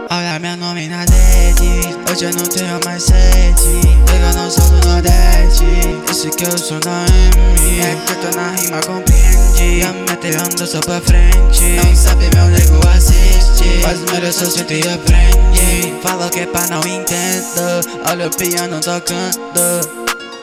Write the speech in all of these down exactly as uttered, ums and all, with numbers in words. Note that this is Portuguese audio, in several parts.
Olha meu nome na rede, hoje eu não tenho mais sede. Eu não sou do Nordeste, esse que eu sou na M. É que eu tô na rima, compreende. A meta anda só pra frente. Não sabe, meu nego assiste. Faz o melhor, só senta e aprende. Fala que é pra não entender. Olha o piano tocando.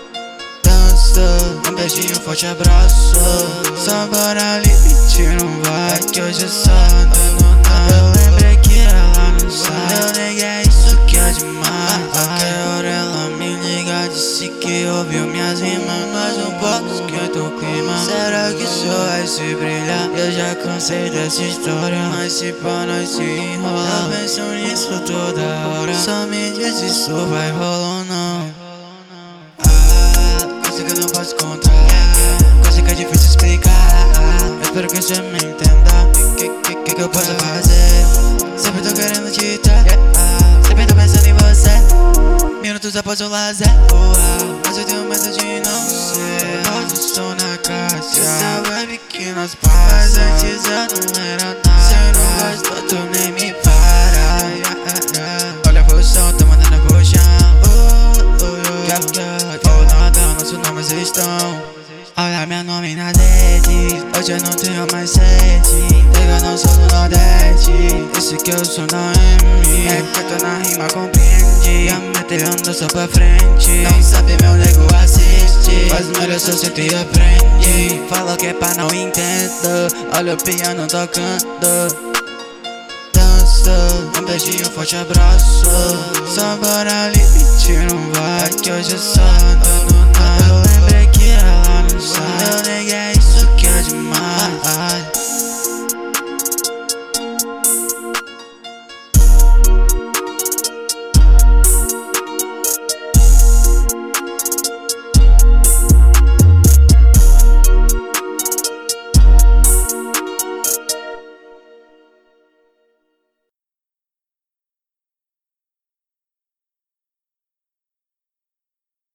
Um beijinho, forte abraço. Só bora ali, mentira, não vai. É que hoje é só andando na. Eu lembrei que ela não sabe. Eu neguei, é isso que é demais. Qualquer hora ela me liga, disse que ouviu minhas rimas. Mas um pouco que eu tô clima. Será que só vai se brilhar? Eu já cansei dessa história, mas se pá nós se enrola. Eu penso nisso toda hora. Só me diz se isso vai rolar ou não. Coisa que eu não posso contar, coisa que é difícil explicar. Eu espero que você me entenda. Que que, que que eu posso fazer? Sempre tô querendo te dar, sempre tô pensando em você. Minutos após o lazer, mas eu tenho medo de não ser. Nós estou na caixa, essa vibe que nós passa. Mas antes eu não era nada. Se eu não gostou, tu nem me para. Olha a função, tô mandando a puxão. Nossos nomes estão. Olha meu nome na rede, hoje eu não tenho mais sede. Eu não sou do Nordeste, esse que eu sou na M. É que eu tô na rima, compreende. A meta anda só pra frente. Não sabe, meu nego assiste. Faz o melhor, só senta e aprende. Fala que é pra não entender. Olha o piano tocando. Um beijinho, forte abraço. Só bora ali, mentira, não vai. É que hoje é só andando na. Eu lembrei que ela não sabe.